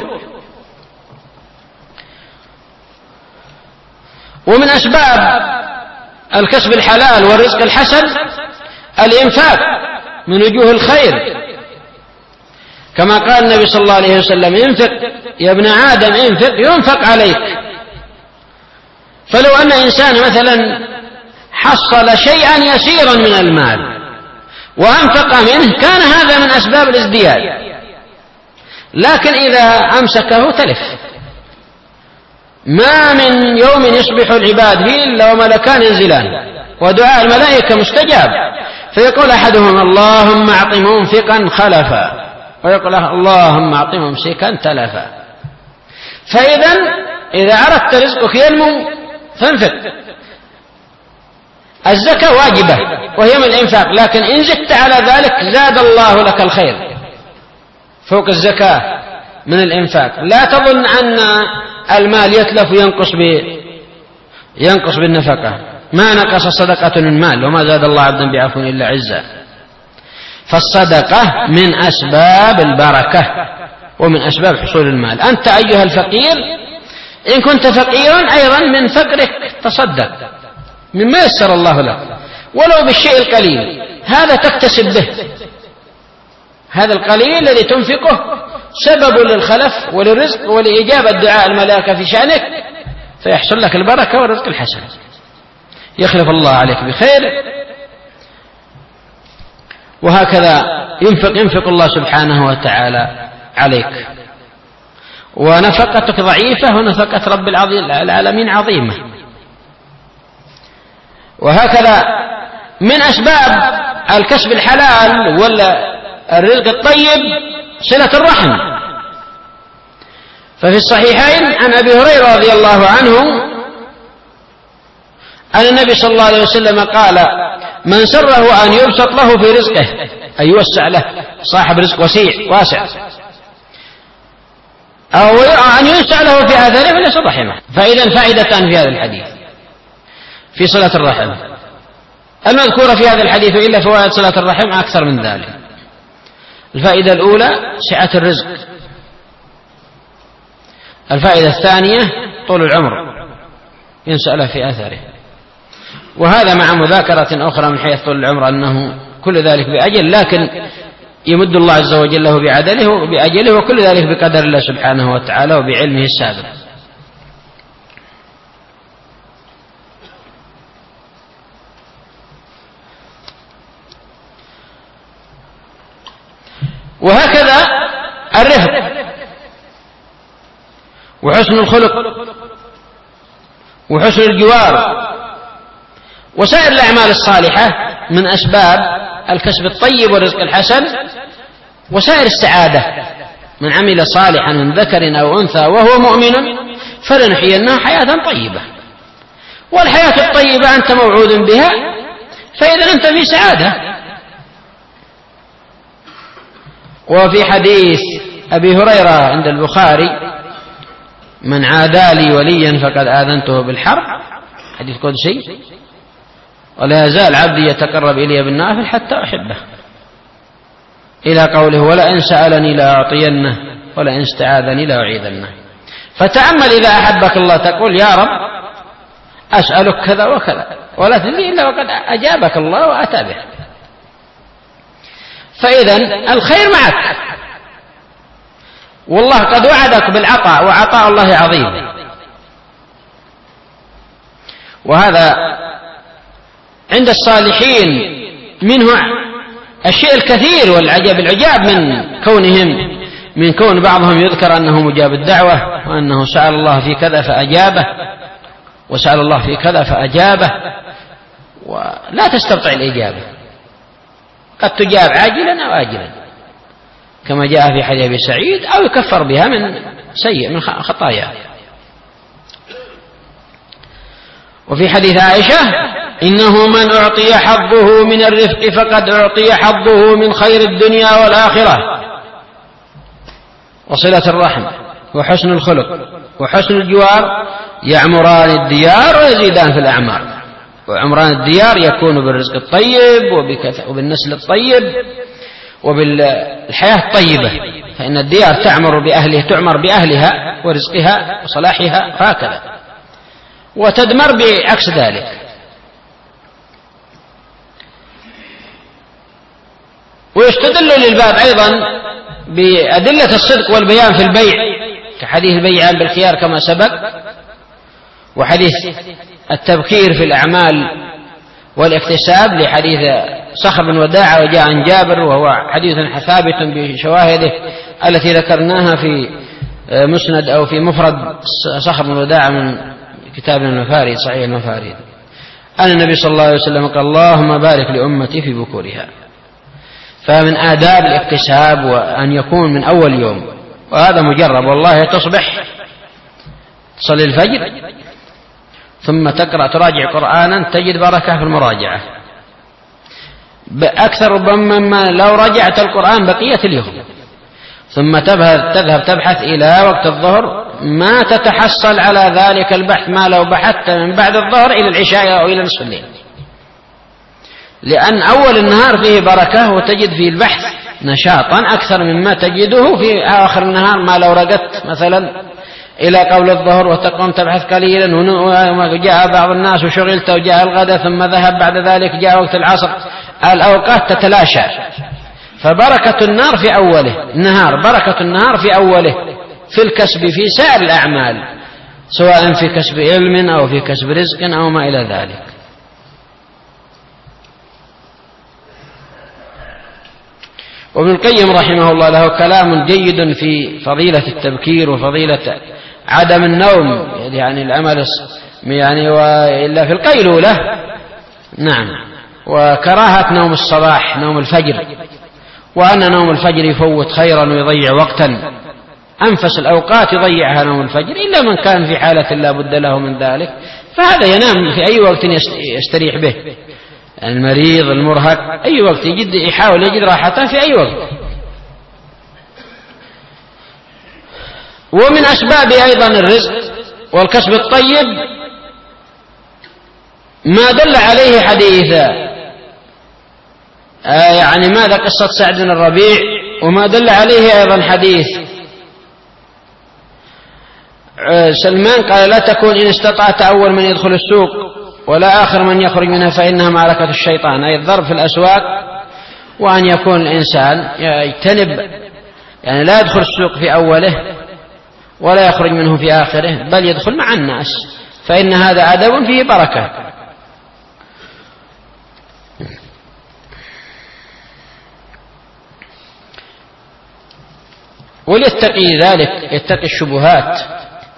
ومن أسباب الكسب الحلال والرزق الحسن الإنفاق من وجوه الخير، كما قال النبي صلى الله عليه وسلم: انفق يا ابن آدم انفق ينفق عليك. فلو أن إنسان مثلا حصل شيئا يسيرا من المال وأنفق منه كان هذا من أسباب الازدياد، لكن إذا أمسكه تلف. ما من يوم يصبح العباد فيه إلا وملكان ينزلان ودعاء الملائكة مستجاب، فيقول أحدهم: اللهم أعط منفقا خلفا، ويقول اللهم أعط ممسكا تلفا. فإذا إذا أردت رزقك ينمو فانفق. الزكاة واجبة وهي من الإنفاق، لكن إن زدت على ذلك زاد الله لك الخير فوق الزكاة من الإنفاق. لا تظن أن المال يتلف وينقص ينقص بالنفقة. ما نقص صدقة من مال وما زاد الله عبدا بعفو إلا عزا. فالصدقة من أسباب البركة ومن أسباب حصول المال. أنت أيها الفقير إن كنت فقيرا أيضا من فقرك تصدق مما يسر الله لك ولو بالشيء القليل، هذا تكتسب به. هذا القليل الذي تنفقه سبب للخلف وللرزق ولإجابة دعاء الملائكة في شأنك، فيحصل لك البركة والرزق الحسن. يخلف الله عليك بخير. وهكذا ينفق ينفق الله سبحانه وتعالى عليك. ونفقتك ضعيفة ونفقة رب العالمين عظيمة. وهكذا من أسباب الكسب الحلال ولا الرزق الطيب صلة الرحم. ففي الصحيحين عن أبي هريرة رضي الله عنه أن النبي صلى الله عليه وسلم قال: من سره أن يبسط له في رزقه أي يوسع له، صاحب رزق وسيع واسع، أو أن يوسع له في آثاره فليصل رحمه. فإذا فائدتان في هذا الحديث في صلة الرحم المذكورة في هذا الحديث، إلا فوائد صلة الرحم أكثر من ذلك. الفائدة الأولى سعة الرزق. الفائدة الثانية طول العمر ينسأ له في آثاره. وهذا مع مذاكرة أخرى من حيث طول العمر أنه كل ذلك بأجل، لكن يمد الله عز وجل له بعدله وبأجله، وكل ذلك بقدر الله سبحانه وتعالى وبعلمه السابق. وحسن الخلق وحسن الجوار وسائر الأعمال الصالحة من أسباب الكسب الطيب والرزق الحسن وسائر السعادة. من عمل صالحا من ذكر أو أنثى وهو مؤمن فلنحيينه حياة طيبة، والحياة الطيبة أنت موعود بها، فإذا أنت في سعادة. وفي حديث أبي هريرة عند البخاري: من عادى لي وليا فقد آذنته بالحرب، حديث قدسي، ولا يزال عبدي يتقرب إلي بالنوافل حتى أحبه، إلى قوله: ولئن سألني لأعطينه ولئن استعاذني لأعيذنه. فتأمل إذا أحبك الله تقول: يا رب أسألك كذا وكذا، ولا تدري إلا وقد أجابك الله وأتى به. فإذا الخير معك، والله قد وعدك بالعطاء، وعطاء الله عظيم. وهذا عند الصالحين منه الشيء الكثير والعجب العجاب من كونهم من كون بعضهم يذكر أنه مجاب الدعوة، وأنه سأل الله في كذا فأجابه، وسأل الله في كذا فأجابه، ولا تستبطئ الإجابة، قد تجاب عاجلا أو آجلا كما جاء في حديث أبي سعيد، أو يكفر بها من سيء من خطاياه. وفي حديث عائشة: إنه من أعطي حظه من الرفق فقد أعطي حظه من خير الدنيا والآخرة. وصلة الرحم وحسن الخلق وحسن الجوار يعمران الديار ويزيدان في الأعمار. وعمران الديار يكون بالرزق الطيب وبالنسل الطيب وبالحياة الطيبة، فإن الديار تعمر بأهله تعمر بأهلها ورزقها وصلاحها هكذا، وتدمر بعكس ذلك. ويستدل للباب أيضا بأدلة الصدق والبيان في البيع، كحديث البيعان بالخيار كما سبق، وحديث التبكير في الأعمال والاكتساب لحديث صخر بن وداعة وجاء عن جابر، وهو حديث ثابت بشواهده التي ذكرناها في مسند أو في مفرد صخر بن وداعة من كتاب المفاريد صحيح المفاريد، أن النبي صلى الله عليه وسلم قال: اللهم بارك لأمتي في بكورها. فمن آداب الاكتساب وأن يكون من أول يوم، وهذا مجرب والله. تصبح تصلي الفجر ثم تقرأ تراجع قرآنا تجد بركة في المراجعة أكثر ربما مما لو رجعت القرآن بقية اليوم. ثم تذهب تذهب تبحث إلى وقت الظهر، ما تتحصل على ذلك البحث ما لو بحثت من بعد الظهر إلى العشاء أو إلى نصف الليل، لأن أول النهار فيه بركة وتجد فيه البحث نشاطا أكثر مما تجده في آخر النهار، ما لو رقدت مثلا إلى قول الظهر وتقوم تبحث قليلا وجاء بعض الناس وشغلت وجاء الغداء ثم ذهب بعد ذلك جاء وقت العصر، الأوقات تتلاشى. فبركة النار في أوله النهار بركة النهار في أوله في الكسب في سائر الأعمال، سواء في كسب علم أو في كسب رزق أو ما إلى ذلك. وابن القيم رحمه الله له كلام جيد في فضيلة التبكير وفضيلة عدم النوم، يعني العمل يعني وإلا في القيلولة، نعم، وكراهة نوم الصباح نوم الفجر، وأن نوم الفجر يفوت خيرا ويضيع وقتا، أنفس الأوقات يضيعها نوم الفجر، إلا من كان في حالة لا بد له من ذلك، فهذا ينام في أي وقت يستريح به. المريض المرهق أي وقت يجد يحاول يجد راحته في أي وقت. ومن أسباب أيضا الرزق والكسب الطيب ما دل عليه حديث آه يعني ماذا قصة سعد بن الربيع، وما دل عليه أيضا حديث آه سلمان قال: لا تكون إن استطعت أول من يدخل السوق ولا آخر من يخرج منها فإنها معركة الشيطان، أي الضرب في الأسواق، وأن يكون الإنسان يجتنب يعني لا يدخل السوق في أوله ولا يخرج منه في آخره، بل يدخل مع الناس، فإن هذا أدب فيه بركة. وليتقي ذلك يتقي الشبهات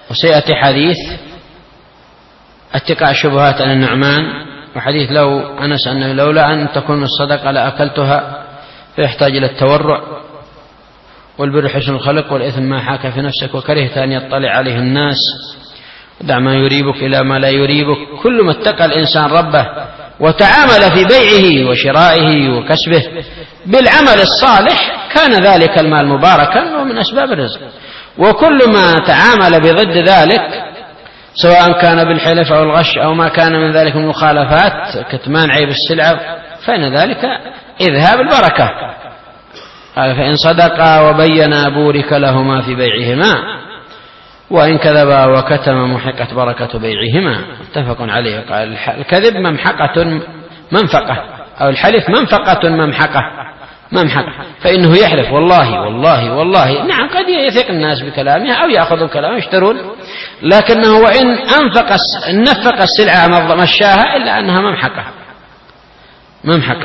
وسيأتي حديث اتقاء الشبهات عن النعمان، وحديث لو أنس أنه لولا أن تكون الصدقة لأكلتها، فيحتاج إلى التورع. والبر حسن الخلق، والإثم ما حاك في نفسك وكرهت أن يطلع عليه الناس. دع ما يريبك إلى ما لا يريبك. كل ما اتقى الإنسان ربه وتعامل في بيعه وشرائه وكسبه بالعمل الصالح كان ذلك المال مباركا ومن أسباب الرزق. وكل ما تعامل بضد ذلك سواء كان بالحلف أو الغش أو ما كان من ذلك من مخالفات كتمان عيب السلعة، فإن ذلك إذهاب البركة. قال فإن صدقا وبينا بورك لهما في بيعهما، وإن كذبا وكتما محقت بركة بيعهما. متفق عليه. قال الكذب ممحقة منفقة، أو الحلف منفقة ممحقة ممحقة، فإنه يحلف والله والله والله. نعم قد يثق الناس بكلامه أو يأخذوا كلامه يشترون، لكنه وإن أنفق نفق السلعة مشاها إلا أنها ممحقة ممحقة.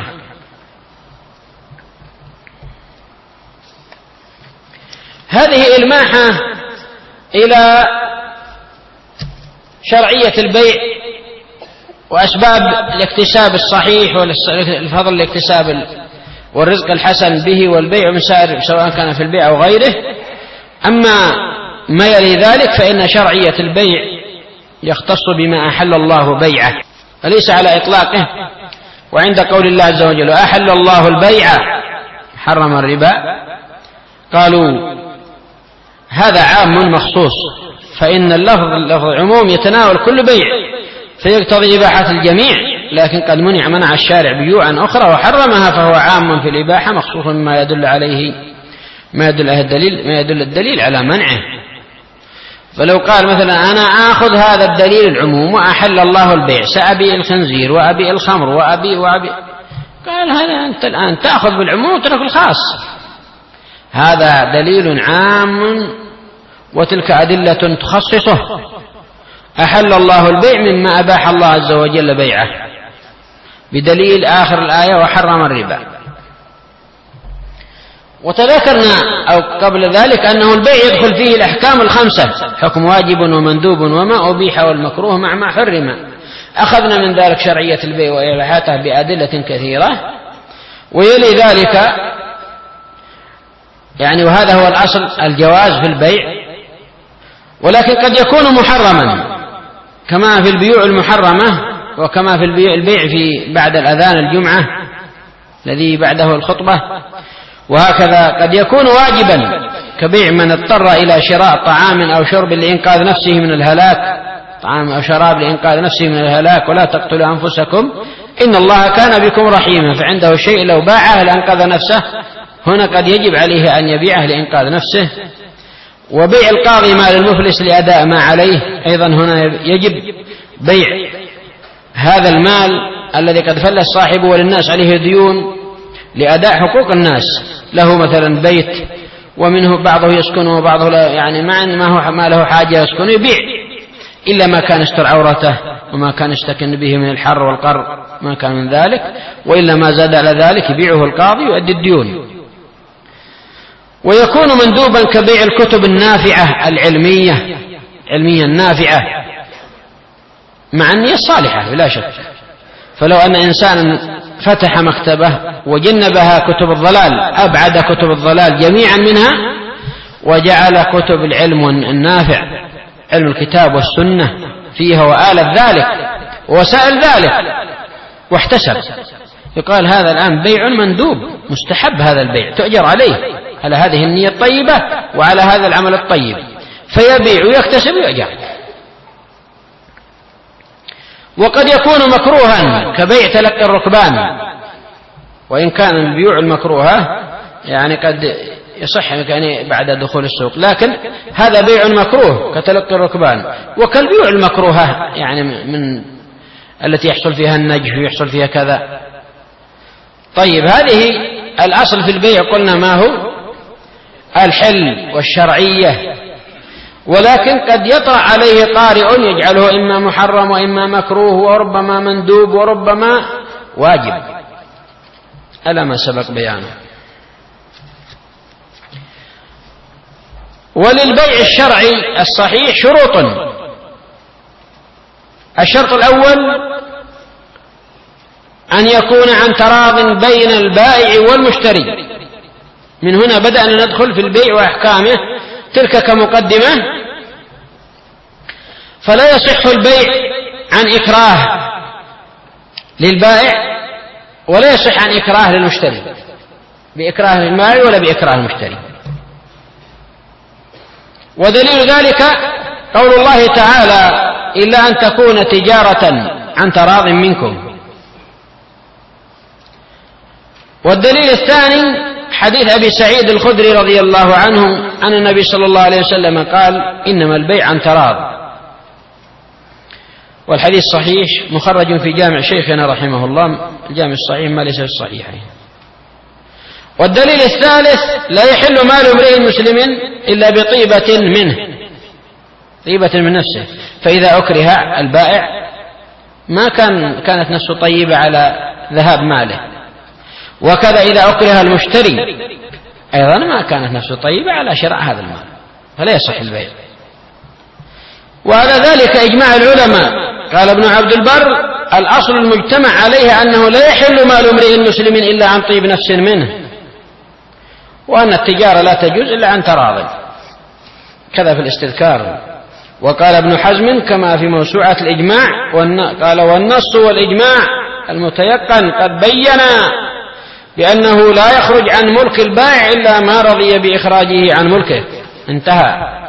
هذه إلماحة إلى شرعية البيع وأسباب الاكتساب الصحيح والفضل الاكتساب والرزق الحسن به والبيع من سائر سواء كان في البيع أو غيره. أما ما يلي ذلك فإن شرعية البيع يختص بما أحل الله بيعه وليس على إطلاقه. وعند قول الله عز وجل أحل الله البيع حرم الربا، قالوا هذا عام مخصوص، فإن اللفظ اللفظ عموم يتناول كل بيع فيقتضي إباحة الجميع، لكن قد منع منع الشارع بيوعا أخرى وحرمها، فهو عام في الإباحة مخصوص مما يدل عليه ما يدل عليه الدليل ما يدل الدليل على منعه. فلو قال مثلا أنا آخذ هذا الدليل العموم وأحل الله البيع، سأبيع الخنزير وأبيع الخمر وأبيع وأبيع، قال هذا أنت الآن تأخذ بالعموم وتترك الخاص. هذا دليل عام وتلك أدلة تخصصه. أحل الله البيع مما أباح الله عز وجل بيعه بدليل آخر الآية وحرم الربا. وتذكرنا أو قبل ذلك أنه البيع يدخل فيه الأحكام الخمسة: حكم واجب ومندوب وما أبيح والمكروه مع ما حرم. أخذنا من ذلك شرعية البيع وإباحته بأدلة كثيرة. ويلي ذلك يعني وهذا هو الأصل الجواز في البيع، ولكن قد يكون محرما كما في البيوع المحرمة وكما في البيع البيع في بعد الأذان الجمعة الذي بعده الخطبة. وهكذا قد يكون واجبا كبيع من اضطر إلى شراء طعام أو شرب لإنقاذ نفسه من الهلاك، طعام أو شراب لإنقاذ نفسه من الهلاك. ولا تقتلوا أنفسكم إن الله كان بكم رحيما، فعنده شيء لو باعه لأنقذ نفسه، هنا قد يجب عليه أن يبيعه لإنقاذ نفسه. وبيع القاضي مال المفلس لأداء ما عليه، أيضا هنا يجب بيع هذا المال الذي قد فلس صاحبه وللناس عليه ديون لأداء حقوق الناس. له مثلا بيت ومنه بعضه يسكنه وبعضه لا، يعني مع ما هو ما له حاجة يسكنه يبيع، إلا ما كان يستر عورته وما كان يستكن به من الحر والقر ما كان من ذلك، وإلا ما زاد على ذلك يبيعه القاضي ويؤدي الديون. ويكون مندوبا كبيع الكتب النافعة العلمية علميا النافعة مع النية الصالحة بلا شك. فلو أن إنسانا فتح مكتبة وجنبها كتب الضلال أبعد كتب الضلال جميعا منها وجعل كتب العلم النافع علم الكتاب والسنة فيها وآلت ذلك وسائل ذلك واحتسب، يقال هذا الآن بيع مندوب مستحب، هذا البيع تؤجر عليه على هذه النية الطيبة وعلى هذا العمل الطيب، فيبيع ويكتسب ويؤجر. وقد يكون مكروها كبيع تلقي الركبان، وإن كان البيوع المكروهة يعني قد يصح يعني بعد دخول السوق، لكن هذا بيع مكروه كتلقي الركبان. وكالبيوع المكروهة يعني من التي يحصل فيها النجف ويحصل فيها كذا. طيب هذه الأصل في البيع قلنا ما هو الحل والشرعية، ولكن قد يطرأ عليه طارئ يجعله إما محرم وإما مكروه وربما مندوب وربما واجب ألا ما سبق بيانه. وللبيع الشرعي الصحيح شروط. الشرط الأول أن يكون عن تراض بين البائع والمشتري. من هنا بدأنا ندخل في البيع وأحكامه، تلك كمقدمة. فلا يصح البيع عن إكراه للبائع، ولا يصح عن إكراه للمشتري، بإكراه البائع ولا بإكراه المشتري. ودليل ذلك قول الله تعالى: إلا أن تكون تجارة عن تراض منكم. والدليل الثاني حديث أبي سعيد الخدري رضي الله عنه أن النبي صلى الله عليه وسلم قال: إنما البيع عن تراض. والحديث صحيح مخرج في جامع شيخنا رحمه الله، الجامع الصحيح ما ليس الصحيحين. والدليل الثالث: لا يحل مال امرئ مسلم إلا بطيبة منه، طيبة من نفسه. فإذا أكره البائع ما كان كانت نفسه طيبة على ذهاب ماله، وكذا إذا أكره المشتري أيضا ما كانت نفسه طيبة على شراء هذا المال، فلا يصح البيع. وعلى ذلك إجماع العلماء. قال ابن عبد البر: الأصل المجتمع عليه أنه لا يحل مال امرئ مسلم إلا عن طيب نفس منه، وأن التجارة لا تجوز إلا عن تراض، كذا في الاستذكار. وقال ابن حزم كما في موسوعة الإجماع، قال: والنص والإجماع المتيقن قد بينا بأنه لا يخرج عن ملك البائع إلا ما رضي بإخراجه عن ملكه. انتهى.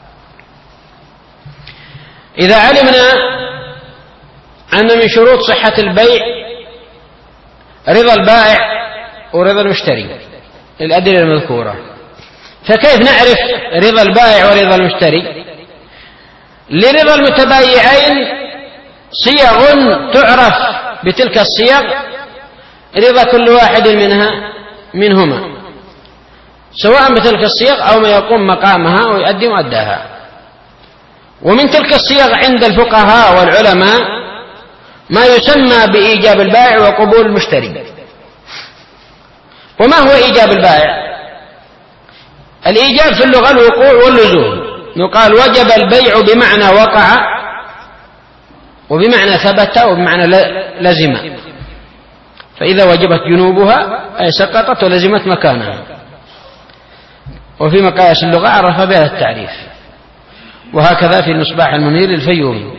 إذا علمنا أن من شروط صحة البيع رضا البائع ورضا المشتري الأدلة المذكورة، فكيف نعرف رضا البائع ورضا المشتري؟ لرضا المتبايعين صيغ تعرف بتلك الصيغ رضا كل واحد منها منهما، سواء بتلك الصيغ أو ما يقوم مقامها ويؤدي مؤداها. ومن تلك الصيغ عند الفقهاء والعلماء ما يسمى بإيجاب البائع وقبول المشتري. وما هو إيجاب البائع؟ الإيجاب في اللغة الوقوع واللزوم. يقال وجب البيع بمعنى وقع، وبمعنى ثبت، وبمعنى لزم. فإذا وجبت جنوبها أي سقطت ولزمت مكانها. وفي مقاييس اللغة عرف بها التعريف، وهكذا في المصباح المنير الفيومي.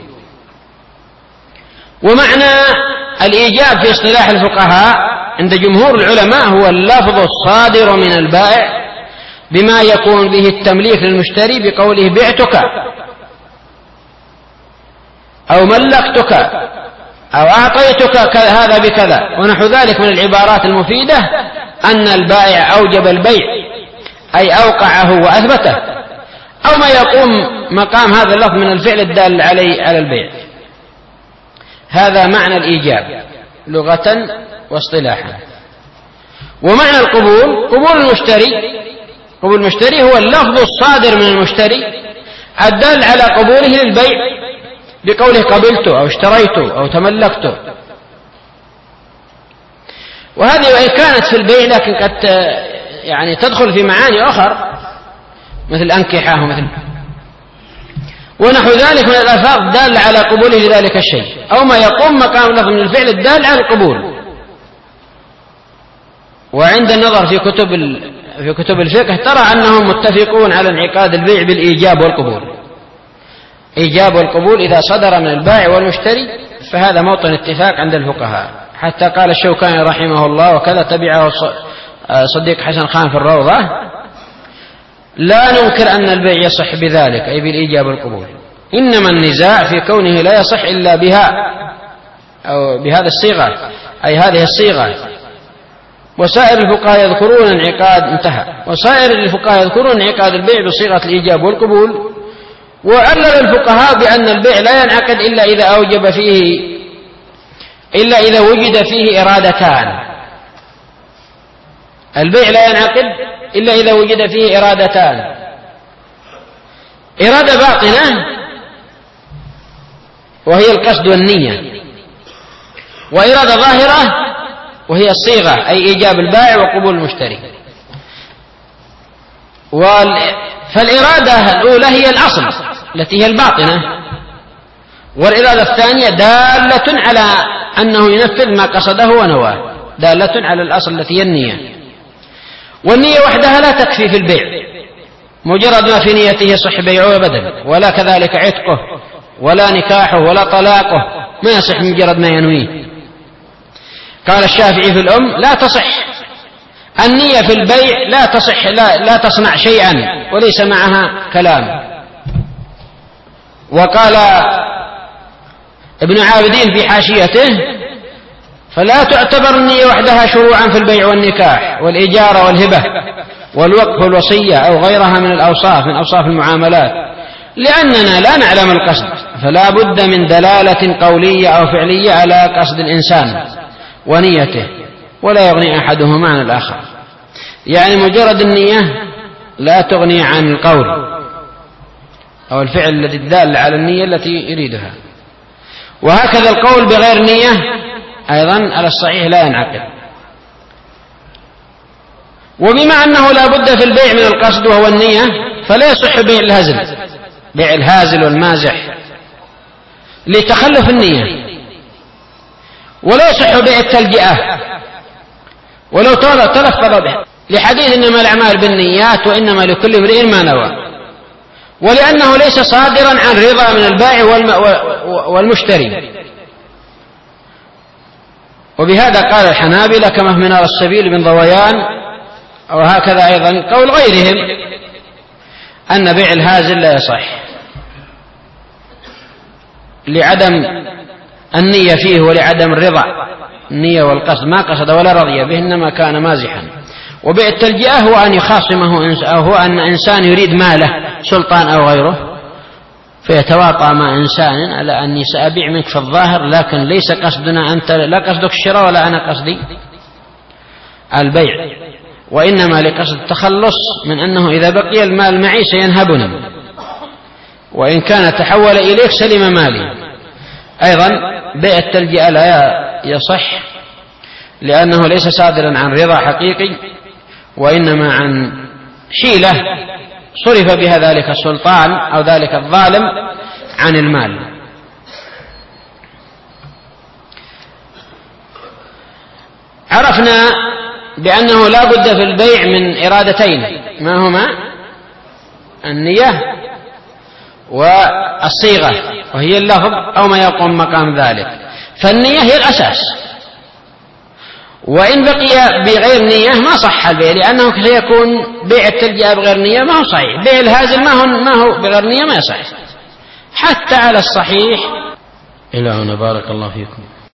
ومعنى الإيجاب في اصطلاح الفقهاء عند جمهور العلماء هو اللفظ الصادر من البائع بما يكون به التمليك للمشتري بقوله بعتك أو ملكتك أو أعطيتك هذا بكذا ونحو ذلك من العبارات المفيدة أن البائع أوجب البيع أي أوقعه وأثبته، أو ما يقوم مقام هذا اللفظ من الفعل الدال عليه على البيع. هذا معنى الإيجاب لغة واصطلاحا. ومعنى القبول قبول المشتري، قبول المشتري هو اللفظ الصادر من المشتري الدال على قبوله للبيع بقوله قبلته أو اشتريته أو تملكته. وهذه وإن كانت في البيع لكن قد يعني تدخل في معاني أخرى مثل أنكحة ومثل ونحو ذلك من الألفاظ الدالة على قبوله لذلك الشيء، أو ما يقوم مقام لفظ من الفعل الدال على القبول. وعند النظر في كتب في كتب الفقه ترى أنهم متفقون على انعقاد البيع بالإيجاب والقبول. إيجاب والقبول إذا صدر من البائع والمشتري فهذا موطن اتفاق عند الفقهاء، حتى قال الشوكاني رحمه الله وكذا تبعه صديق حسن خان في الروضة: لا ننكر أن البيع يصح بذلك أي بالإيجاب والقبول، إنما النزاع في كونه لا يصح إلا بها أو بهذا الصيغة أي هذه الصيغة. وسائر الفقهاء يذكرون انعقاد انتهى وسائر الفقهاء يذكرون انعقاد البيع بصيغة الإيجاب والقبول. وعلل الفقهاء بأن البيع لا ينعقد إلا إذا أوجب فيه إلا إذا وجد فيه إرادتان. البيع لا ينعقد إلا إذا وجد فيه إرادتان: إرادة باطنة وهي القصد والنية، وإرادة ظاهرة وهي الصيغة أي إيجاب البائع وقبول المشتري. فالإرادة الأولى هي الأصل التي هي الباطنة، والإرادة الثانية دالة على أنه ينفذ ما قصده ونواه، دالة على الأصل التي هي النية. والنية وحدها لا تكفي في البيع، مجرد ما في نيته يصح بيعه أبدا، ولا كذلك عتقه ولا نكاحه ولا طلاقه، ما يصح مجرد ما ينويه. قال الشافعي في الأم: لا تصح النية في البيع، لا تصح، لا, لا تصنع شيئا وليس معها كلام. وقال ابن عابدين في حاشيته: فلا تعتبر النية وحدها شروعا في البيع والنكاح والإجارة والهبة والوقف والوصية أو غيرها من الأوصاف من أوصاف المعاملات، لأننا لا نعلم القصد، فلا بد من دلالة قولية أو فعلية على قصد الإنسان ونيته، ولا يغني أحدهما عن الآخر. يعني مجرد النية لا تغني عن القول أو الفعل الذي الدال على النية التي يريدها. وهكذا القول بغير نية أيضا على الصحيح لا ينعقد. وبما أنه لا بد في البيع من القصد وهو النية، فلا يصح بيع الهزل، بيع الهازل والمازح لتخلف النية، ولا يصح بيع التلجئة ولو تلفظ به، لحديث إنما الأعمال بالنيات وإنما لكل امرئ ما نوى، ولأنه ليس صادرا عن رضا من البائع والمشتري. وبهذا قال الحنابلة كما في منار السبيل بن ضويان، وهكذا أيضا قول غيرهم أن بيع الهازل لا يصح لعدم النية فيه ولعدم الرضا، النية والقصد ما قصد ولا رضي به، إنما كان مازحا. وبيع التلجئة هو أن يخاصمه، أو هو أن إنسان يريد ماله، سلطان أو غيره، فيتواطى مع إنسان على أني سأبيع منك في الظاهر، لكن ليس قصدنا أنت، لا قصدك الشراء ولا أنا قصدي البيع، وإنما لقصد التخلص من أنه إذا بقي المال معي سينهبني، وإن كان تحول إليك سلم مالي. أيضا بيع التلجئة لا يصح لأنه ليس صادرا عن رضا حقيقي، وإنما عن حيلة صرف بها ذلك السلطان أو ذلك الظالم عن المال. عرفنا بأنه لا بد في البيع من إرادتين، ما هما؟ النية والصيغة، وهي اللفظ أو ما يقوم مقام ذلك. فالنية هي الأساس، وإن بقي بغير نية ما صح البيع، لأنه سيكون بيع التلجئة بغير نية ما هو صحيح، بيع الهازل ما هو, ما هو بغير نية ما يصح حتى على الصحيح. إلى هنا بارك الله فيكم.